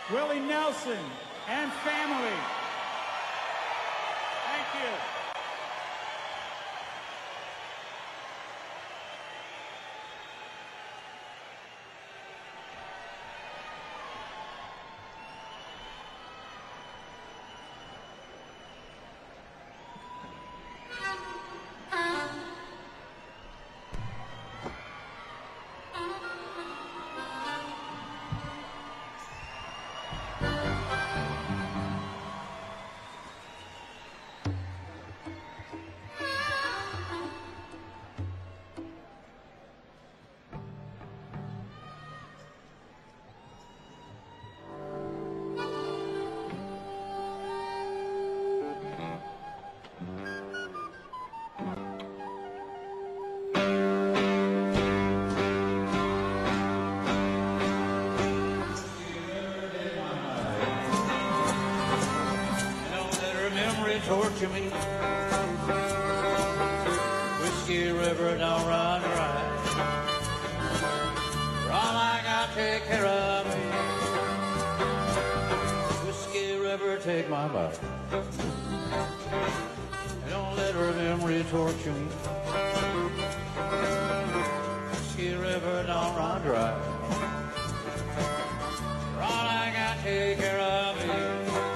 Willie Nelson and family. Thank you. Torture me. Whiskey River don't run dry. Run like I take care of me. Whiskey River, take my life. Don't let her memory torture me. Whiskey River don't run dry. Run like I take care of me.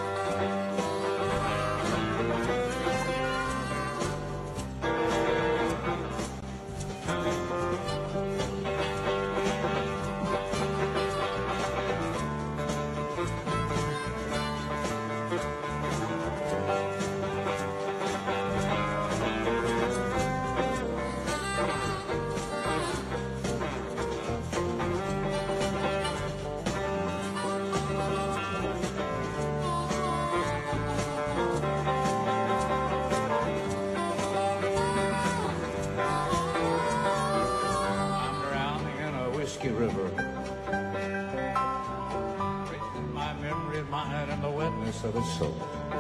River, raising my memory of mine and the wetness of the soul,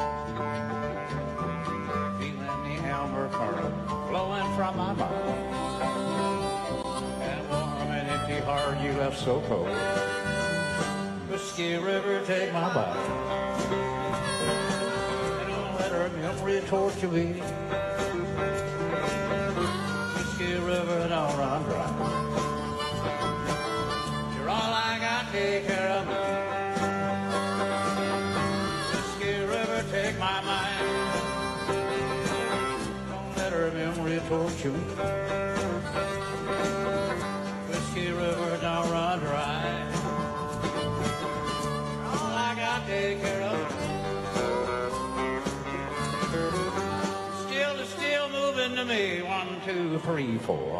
feeling the Elmer current flowing from my mind, and warm and empty heart you left so cold. Whiskey River, take my body, and don't let her memory torture me. Whiskey River, don't run dry. All I got, take care of me. Whiskey River, take my mind. Don't let her memory torture me. Whiskey River, don't run dry. All I got, take care of me. Still moving to me. 1, 2, 3, 4.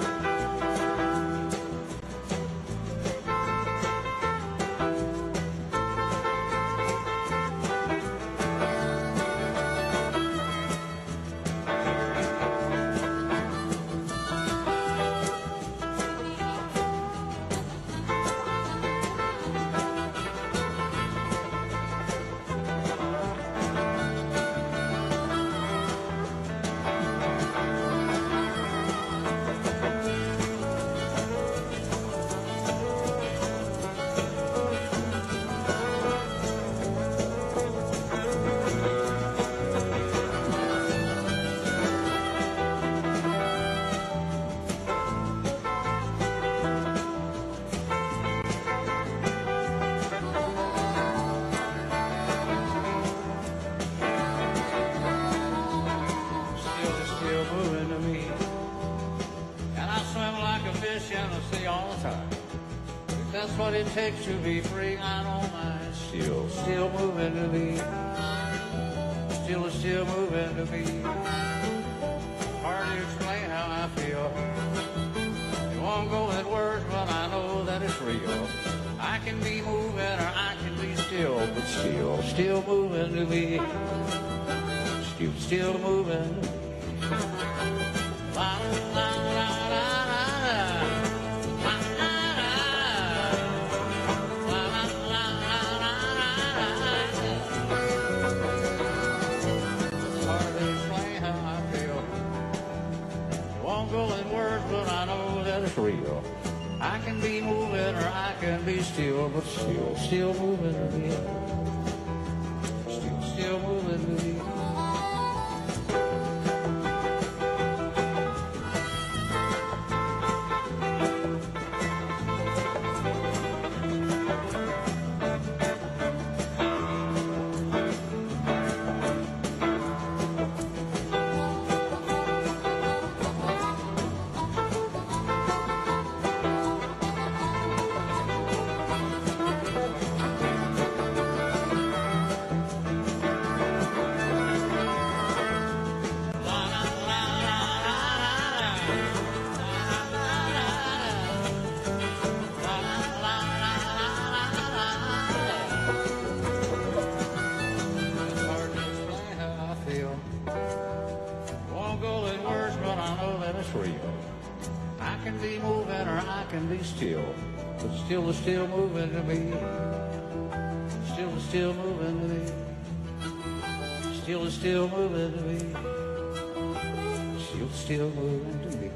That's what it takes to be free. I don't mind. Still moving to me. Still moving to me. Hard to explain how I feel. It won't go in words, but I know that it's real. I can be moving or I can be still, but still moving to me. Still moving. La, la, la, la, la. But I know that it's real. I can be moving or I can be still, but Still moving to me. Still moving to me. I can be moving or I can be still, but still moving to me. Still moving to me. Still moving to me. Still moving to me.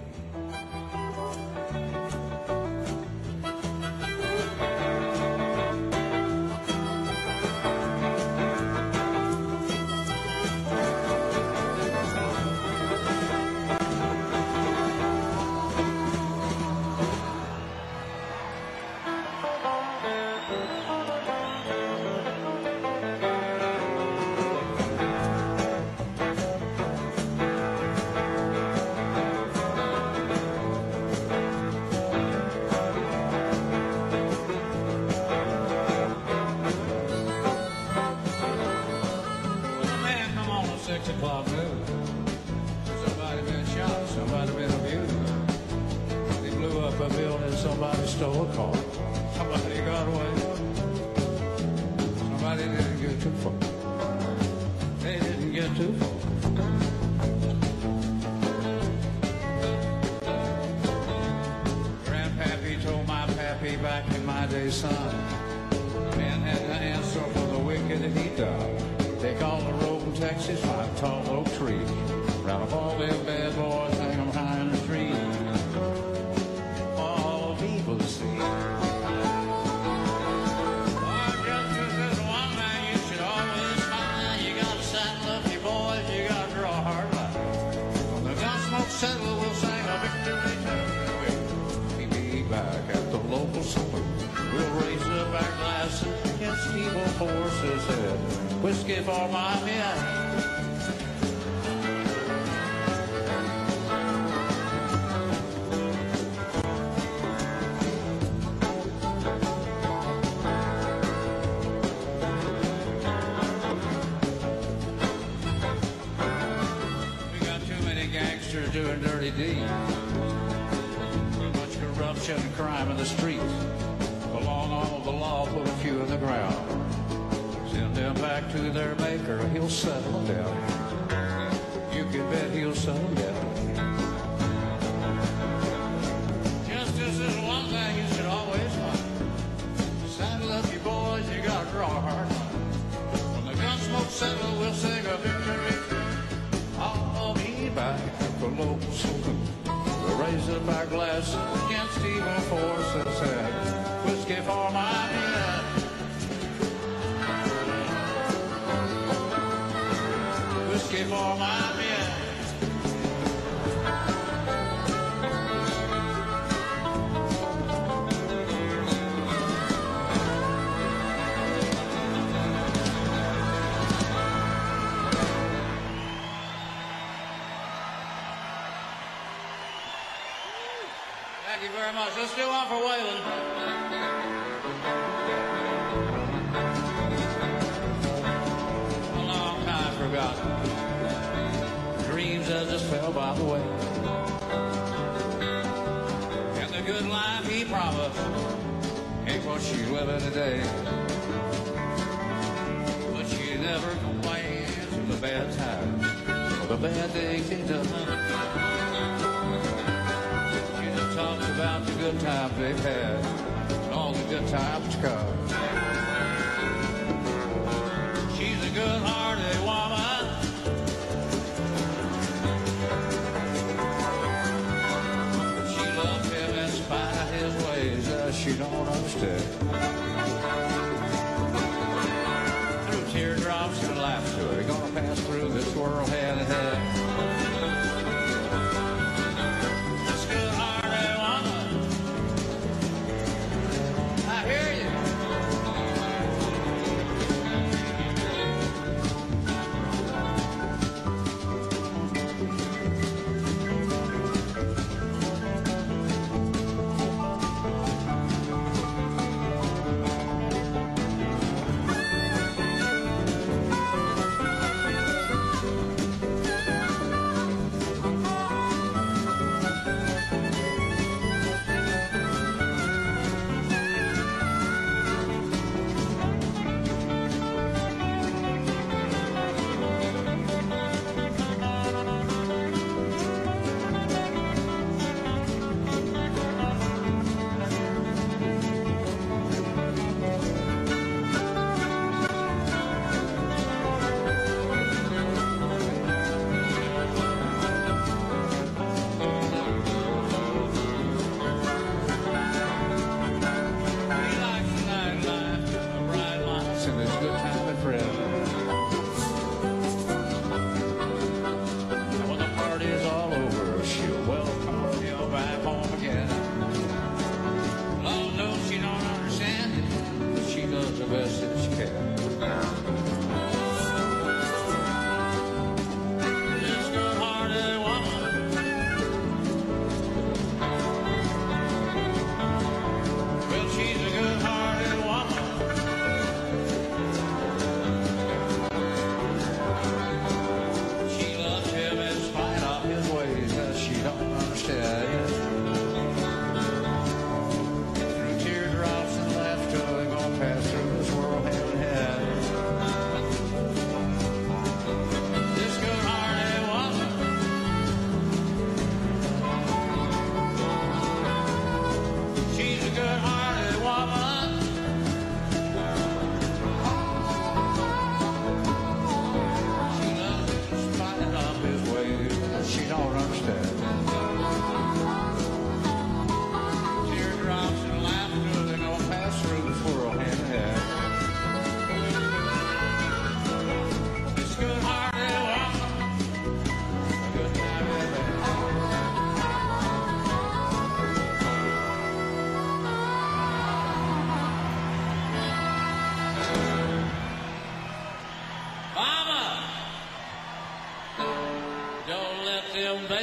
Somebody stole a car. Somebody got away. Somebody didn't get too far. They didn't get too far. Grandpappy told my pappy back in my day, son, man had to answer for the wicked that he done. Take all the road in Texas, find tall oak trees. Round up all them bad boys, hang them high in the tree. Settle, we'll sing a victory tune. We'll be back at the local saloon. We'll raise up our glasses against evil forces. Whiskey for my men. Doing dirty deeds. Too much corruption and crime in the streets. Along all the law, put a few in the ground. Send them back to their maker, he'll settle them down. You can bet he'll settle down. Justice is one thing you should always find. Saddle up your boys, you gotta draw a hard line. When the gunsmoke settles, we'll sing a victory. I'll be back. The local saloon. We'll raise up our glasses against evil forces and whiskey for my men. Whiskey for my men. Thank you very much. Let's do one for Waylon. A long time forgotten. Dreams that just fell by the way. And the good life he promised ain't what she's living today. But she never complains of the bad times or the bad things he done. Talks about the good times they've had and all the good times to come. She's a good-hearted woman. She loves him in spite of his ways. She don't understand.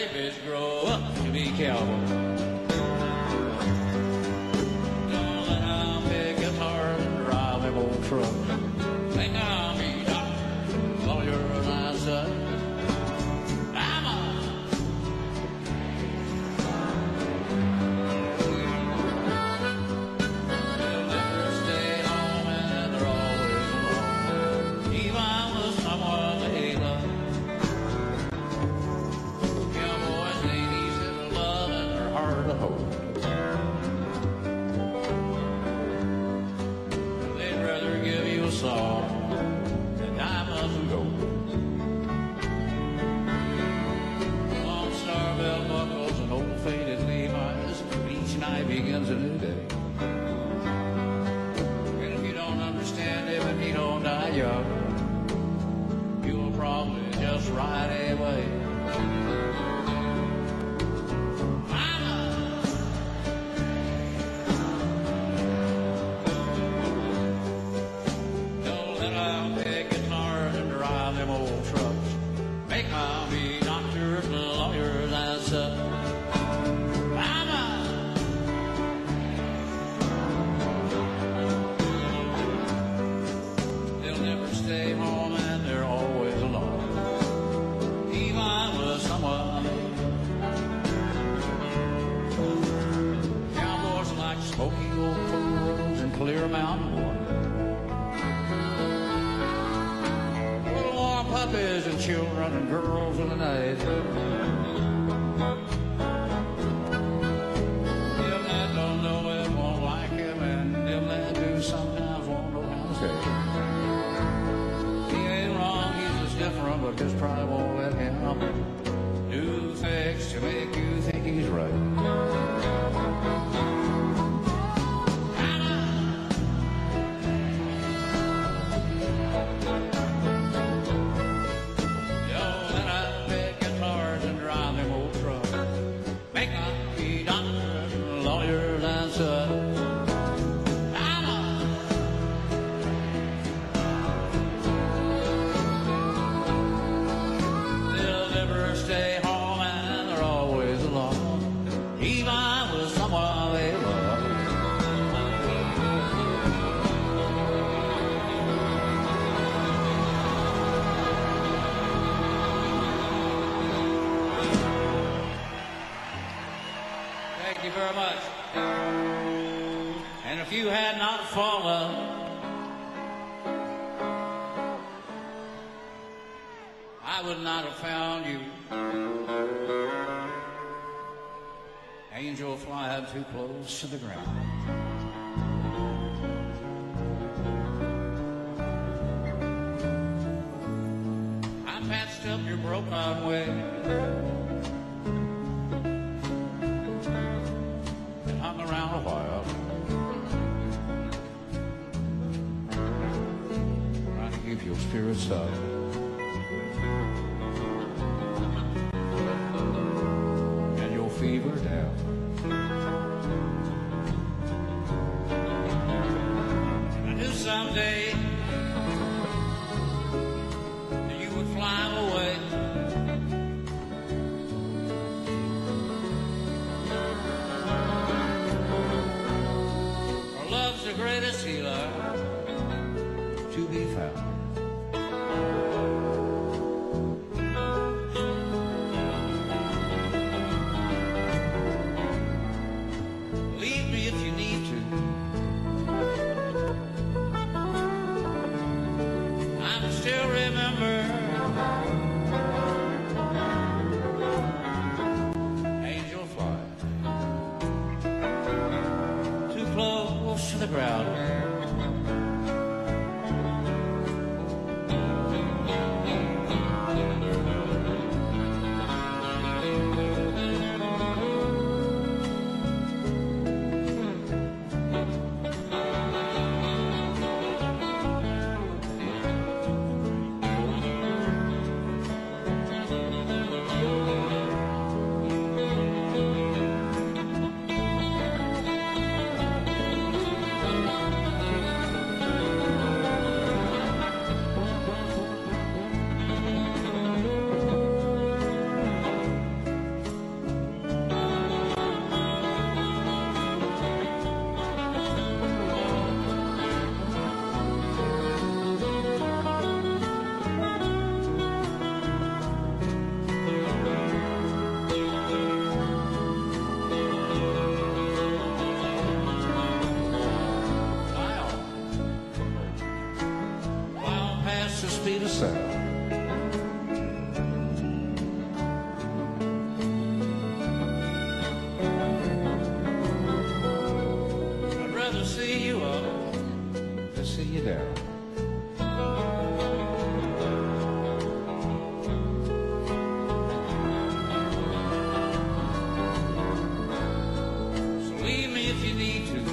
babies grow up to be cowboys. Don't let them pick guitars and drive them old trucks. Think I'll be doctors, lawyers, and such. I'm a they'll never stay home and they're always alone. Even with someone they love. Cowboys ain't easy to love and they're hard to hold. They'd rather give you a song than diamonds and gold. Long star belt buckles and old faded Levi's. Each night begins a new day. And if you don't understand him and he don't die young, you'll probably just ride away. Don't let them pick guitars and drive them old trucks. Make them be doctors and lawyers and such. They'll never stay home and they're always alone. Even with someone. Cowboys like smoky old coal roads and clear mountain water. Little warm puppies and children and girls in the night. Them that don't know him won't like him, and them that do sometimes won't know how to say it. He ain't wrong, he's just different, but his pride won't let him do things to make you think he's right. Don't let them pick guitars and drive them old trucks. Make them be doctors and lawyers and such. They'll never stay home and they're always alone. Even with someone they love. Thank you very much. And if you had not fallen, I would not have found you. Angel flying too close to the ground. I patched up your broken way and hung around a while, trying to keep your spirits up. And your fever down. I knew someday that you would fly away. For love's the greatest healer to be found. Leave me if you need to. I still remember angel fly too close to the ground. be to sell. I'd rather see you up than see you down. So leave me if you need to.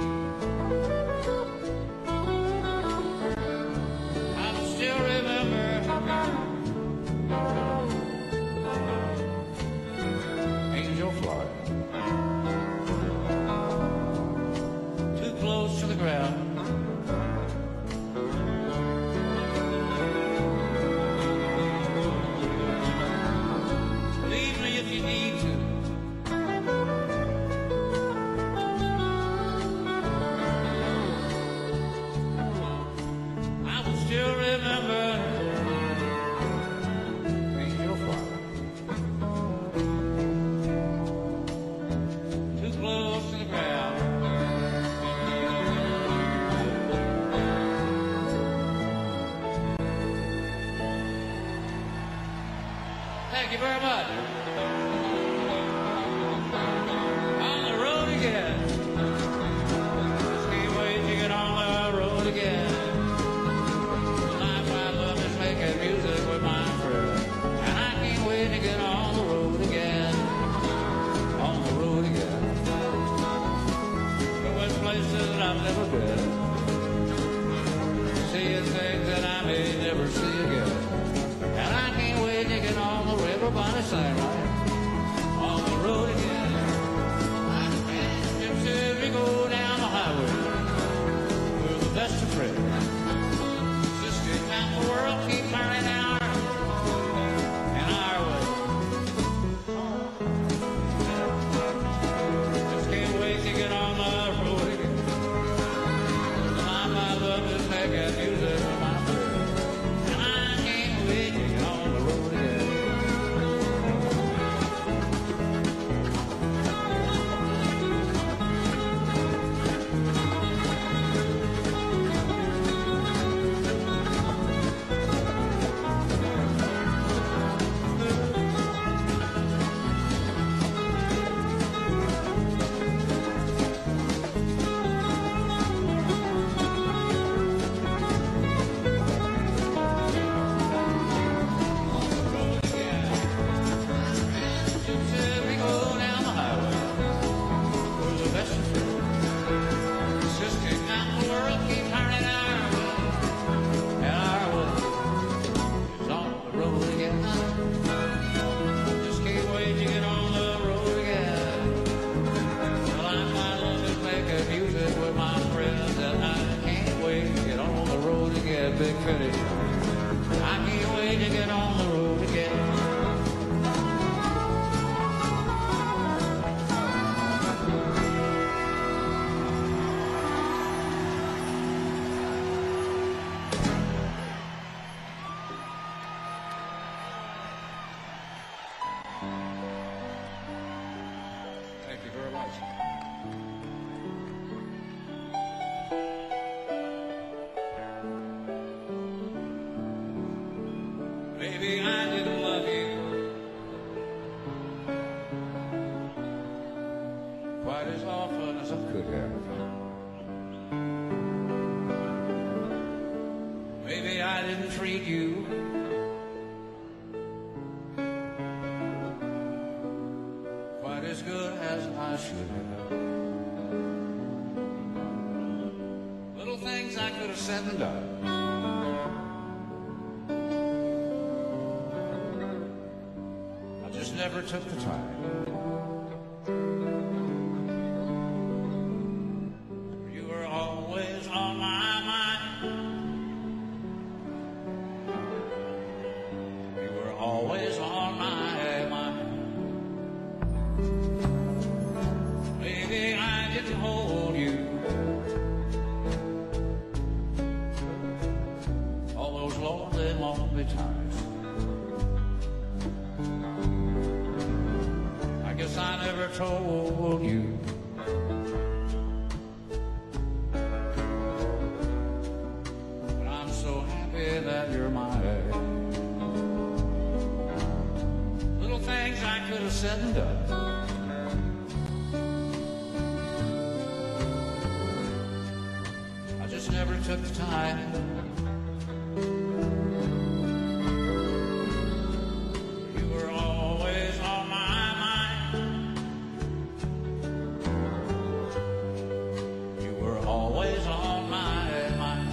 Thank you very much. On the road again. Just can't wait to get on the road again. The life I love is making music with my friend. And I can't wait to get on the road again. On the road again. Going places that I've never been. Seeing things that I may never see again. And I can't wait to get on the everybody sing right on the road again. Just as we go down the highway, we're the best of friends. Just get down the world, keep turning our and our way. Just can't wait to get on the road again. The life I love is making music with my friends. And I can't wait to get on the road again. Big finish. I can't wait to get on the road again. Thank you very much. Maybe I didn't love you quite as often as I could have. Maybe I didn't treat you quite as good as I should have. Little things I could have said and done. Never took the time. You were always on my mind. You were always on my mind. Maybe I didn't hold you all those lonely, lonely times. I never told you. But I'm so happy that you're my little things I could have said and done. I just never took the time. You were always on my mind. You were always on my mind.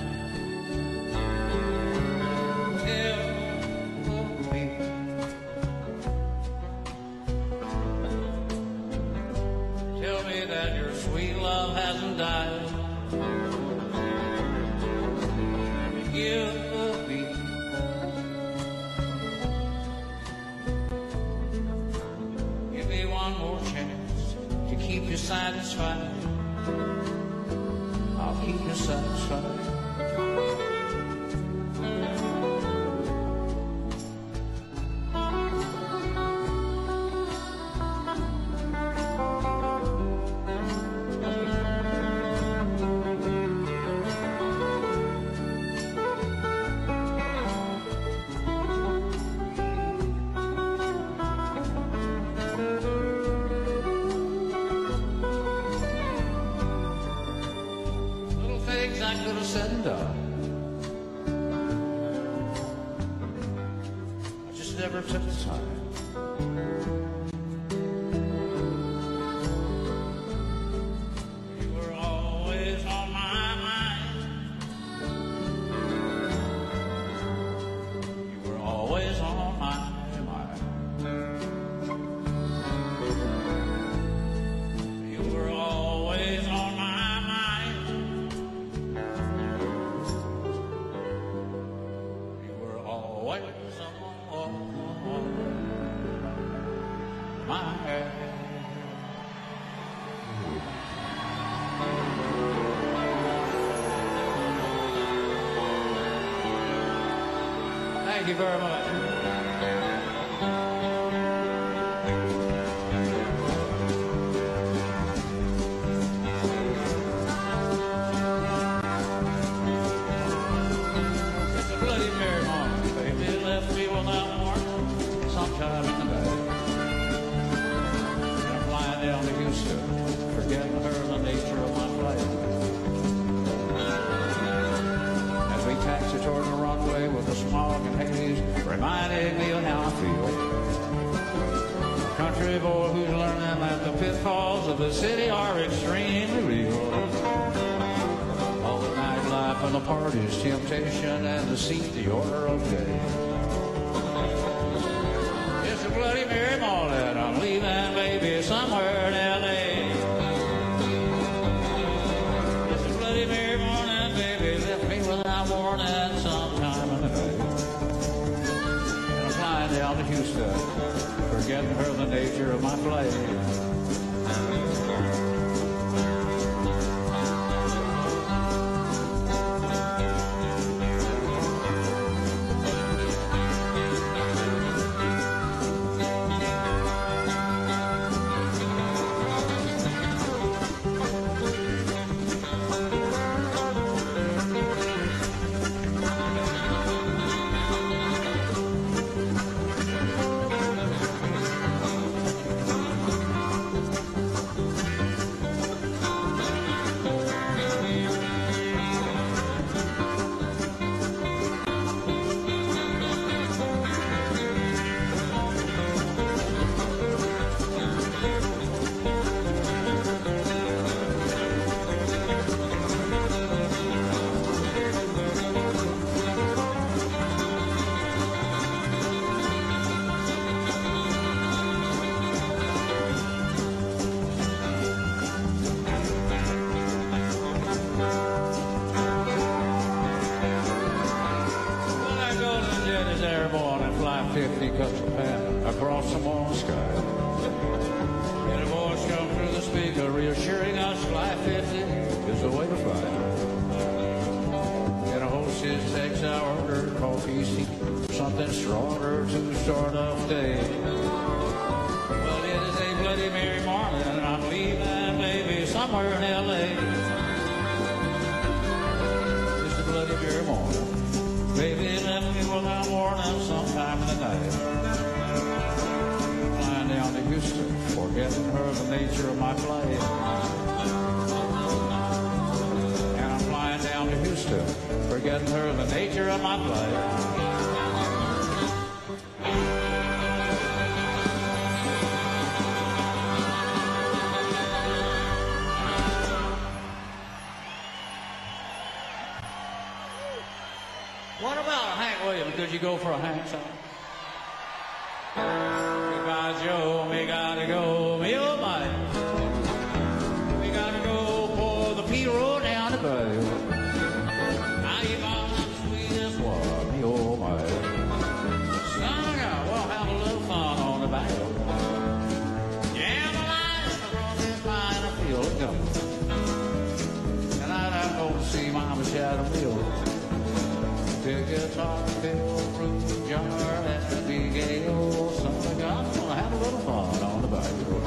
Tell me that your sweet love hasn't died. Give me one more chance to keep you satisfied. I'll keep you satisfied. I could have said and done. I just never took the time. You were always on my mind. You were always on my mind. You were always on my mind. Always on my head. Thank you very much. It's a Bloody Mary morning. Baby left me without warning sometime in the night. And I'm flying down to Houston, forgetting her the nature of my flight. As we taxi toward the runway with the smog and haze reminding me of how I feel. A country boy who's learning that the pitfalls of the city are extremely real. Nightlife and the parties, temptation and deceit, the order of day. It's a Bloody Mary morning, I'm leaving, baby, somewhere in L.A. It's a Bloody Mary morning, baby, left me without warning sometime in the night. And I'm flying down to Houston, forgetting her the nature of my flight. Airborne and fly 50 cups of pan across the morning sky. And a voice comes through the speaker reassuring us fly 50 is the way to fly. And a hostess takes our order, coffee, something stronger to start off day. Well, it is a Bloody Mary morning and I'm leaving, baby, somewhere in L.A. It's a Bloody Mary morning. Baby left me morning, sometime in the night. Flying down to Houston, forgetting her the nature of my flight. And I'm flying down to Houston, forgetting her the nature of my flight. What about Hank Williams? Could you go for a Hank song? Goodbye, Joe, we gotta go, me oh my. We gotta go for the P road down the bay. Now you got the sweetest one, me oh my. Son, we'll have a little fun on the bayou. Yeah, the lights are running by and I feel it coming. Tonight I'm going to see Mama Shadow Bill. Big guitar, fill, fruit jar, and big ale. Son of God, I'm gonna have a little fun on the bayou.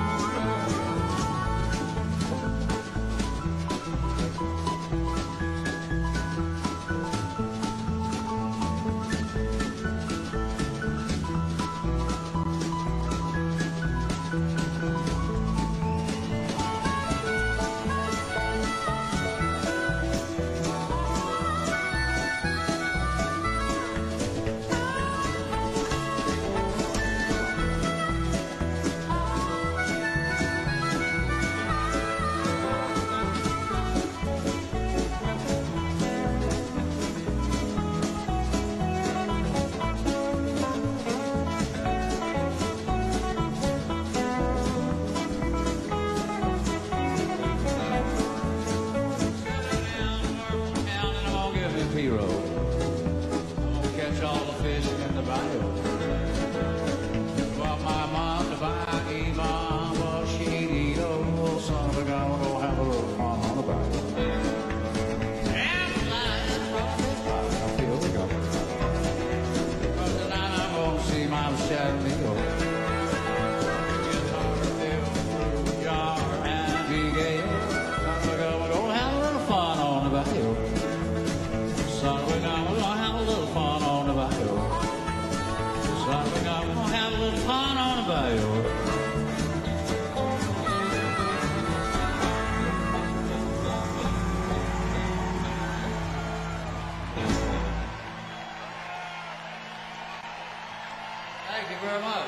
Thank you very much.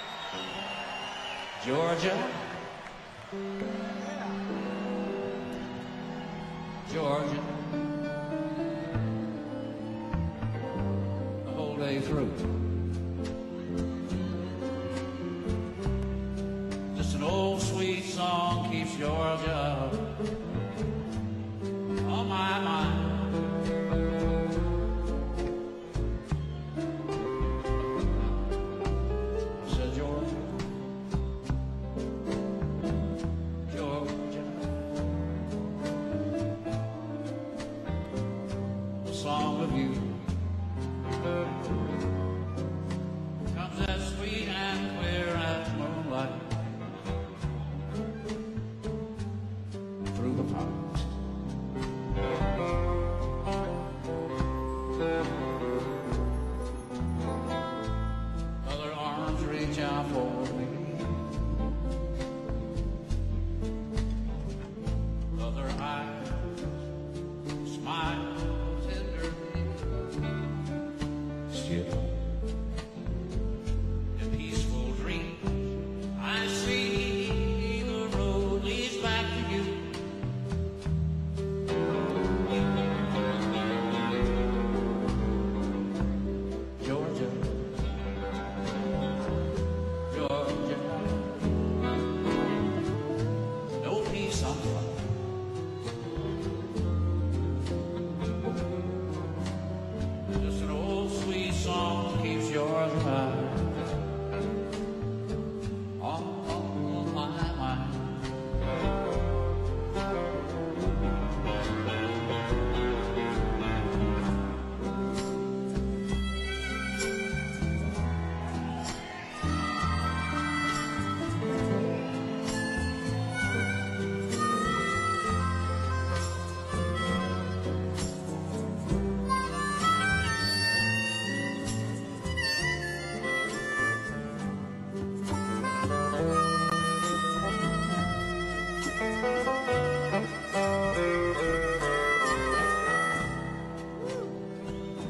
Georgia. Georgia. The whole day through. Just an old sweet song keeps Georgia on my mind.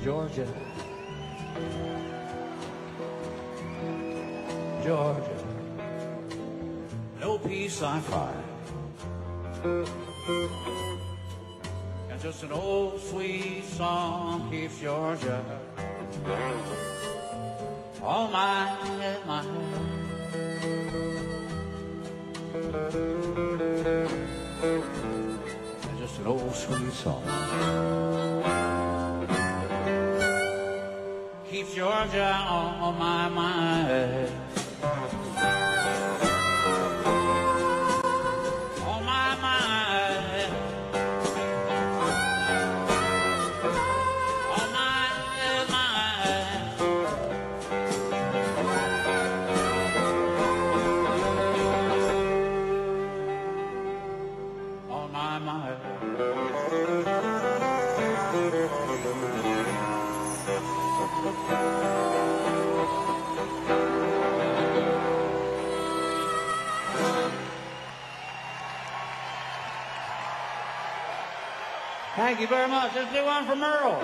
Georgia, Georgia, no peace I find. And just an old sweet song keeps Georgia on my mind. And just an old sweet song keeps Georgia on my mind. On my mind. On my mind. On my mind. Thank you very much. Let's do one for Merle.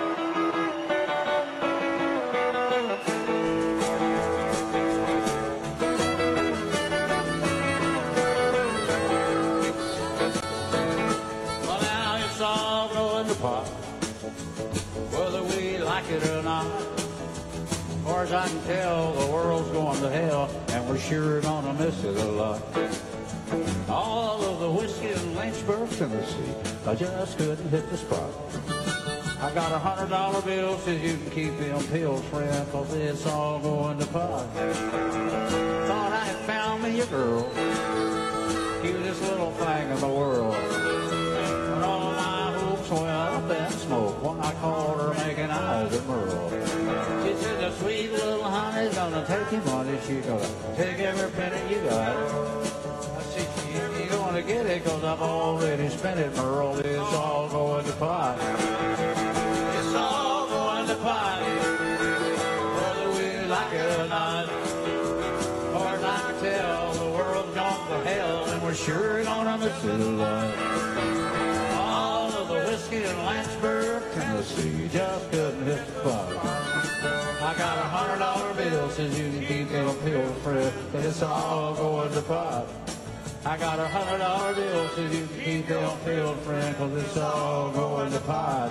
Well, now it's all going to pot, whether we like it or not. As far as I can tell, the world's going to hell, and we're sure gonna miss it a lot. All of the whiskey in Lynchburg, Tennessee, I just couldn't hit the spot. I got $100 bill, says you can keep them pills, friend, 'cause it's all going to pot. Thought I had found me a girl, cutest little thing in the world. But all my hopes went up in smoke when I called her making eyes at Merle. She said, the sweet little honey's gonna take your money. She's gonna take every penny you got. You're gonna get it 'cause I've already spent it, Merle. It's all going to pot. It's all going to pot, whether we like it or not. As far as I can tell, the world's gone to hell, and we're sure gonna miss it a lot. All of the whiskey in Lynchburg, Tennessee, just couldn't hit the spot. I got $100 bill, says you can keep them pills, friend, but it's all going to pot. I got $100 bill, says you can keep them pills, friend, 'cause it's all going to pot.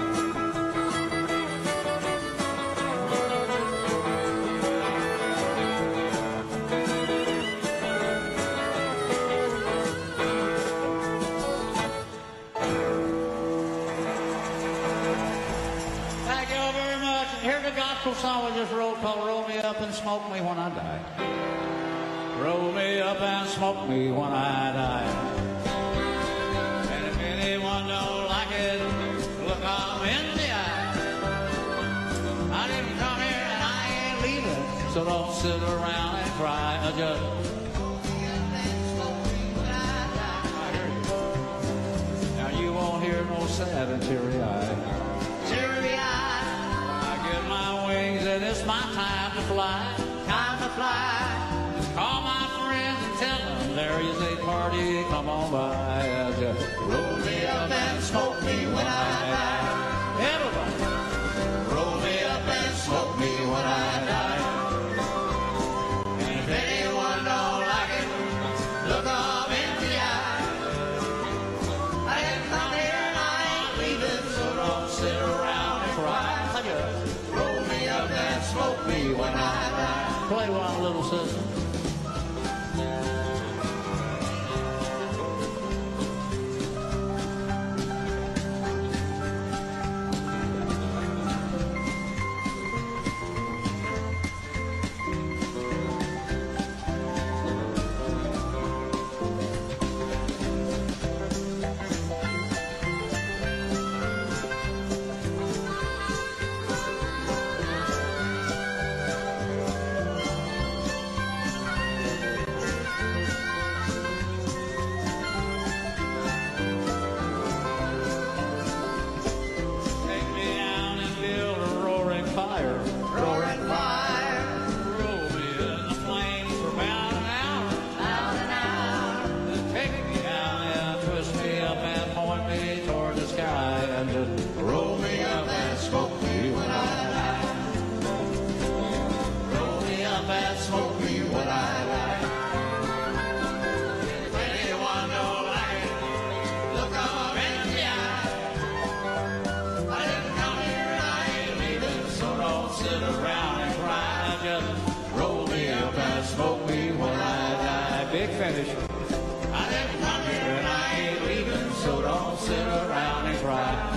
Thank you very much. And here's a gospel song we just wrote called Roll Me Up and Smoke Me When I Die. Roll me up and smoke me when I die. And if anyone don't like it, look 'em in the eye. I didn't come here and I ain't leaving, so don't sit around and cry. I just roll me up and smoke me when I die. I hear you. Now you won't hear no sad and teary eye. Teary eye. I get my wings and it's my time to fly. Time to fly. Call my friends and tell them there is a party, come on by. Just roll me up and smoke me when I die. Everybody, roll me up and smoke me when I die. And if anyone don't like it, look 'em in the eye. I didn't come here and I ain't leaving, so don't sit around and cry. Just roll me up and smoke me when I die. Play one, little sister.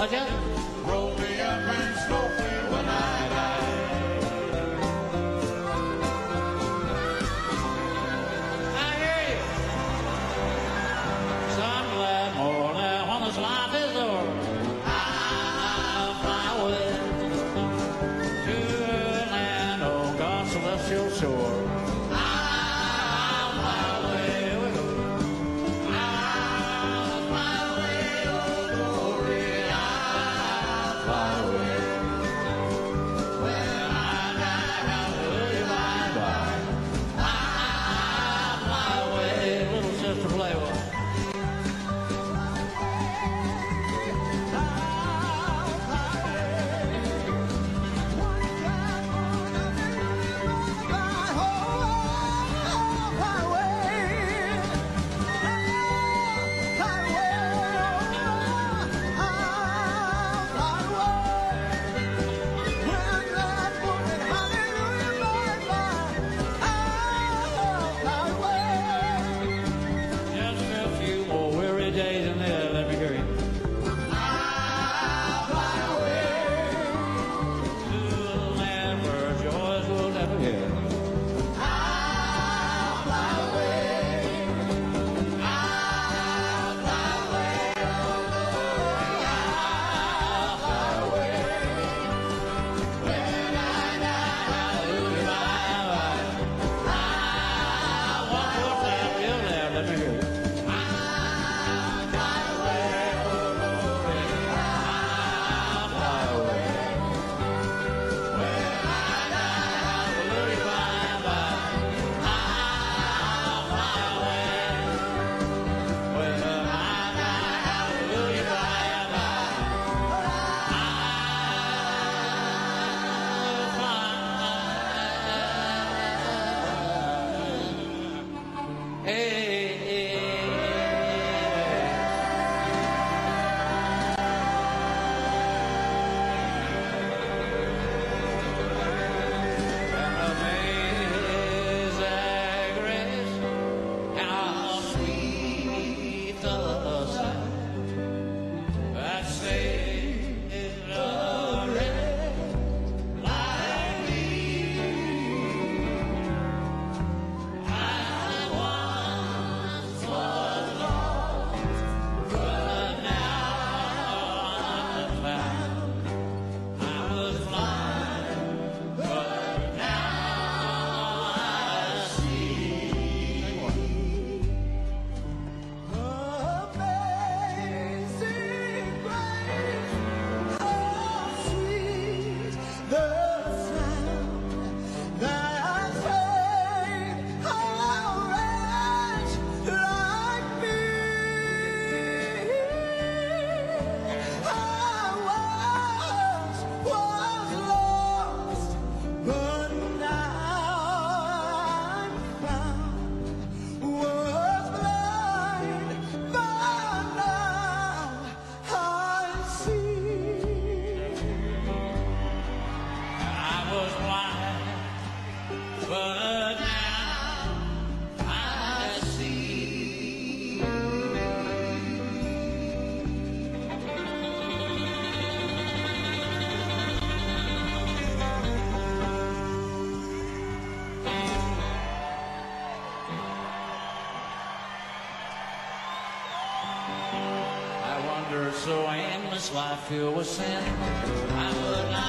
Well, just roll me up and smoke me when I die. I hear you. Some glad morning when this life is over, I'll fly away to a land on God's celestial shore. I'll fly away, I'll fly away, oh glory, I'll fly away. When I die, hallelujah, bye-bye. I'll fly away, little sister play with. Just a few more weary days and then let me hear you. I'll fly away to the land where joys will never end. I'll fly away. I'll fly away. I'll fly away. When I die, hallelujah, bye-bye. One more time, real loud, let me hear you. I'll fly away, oh glory, I'll fly away. When I die, hallelujah, bye-bye. I'll fly away. When I die, hallelujah, bye-bye. I'll fly. Hey. Amazing grace, how sweet the sound that saved a wretch like me. I once was lost, but now I'm found. I was blind, but now I see. Amazing grace, how sweet the sound that saved a wretch like me. I was lost, but now I'm found. Was blind, but now I see. I was blind, but now I see. I wander so aimless, life filled with sin. I would not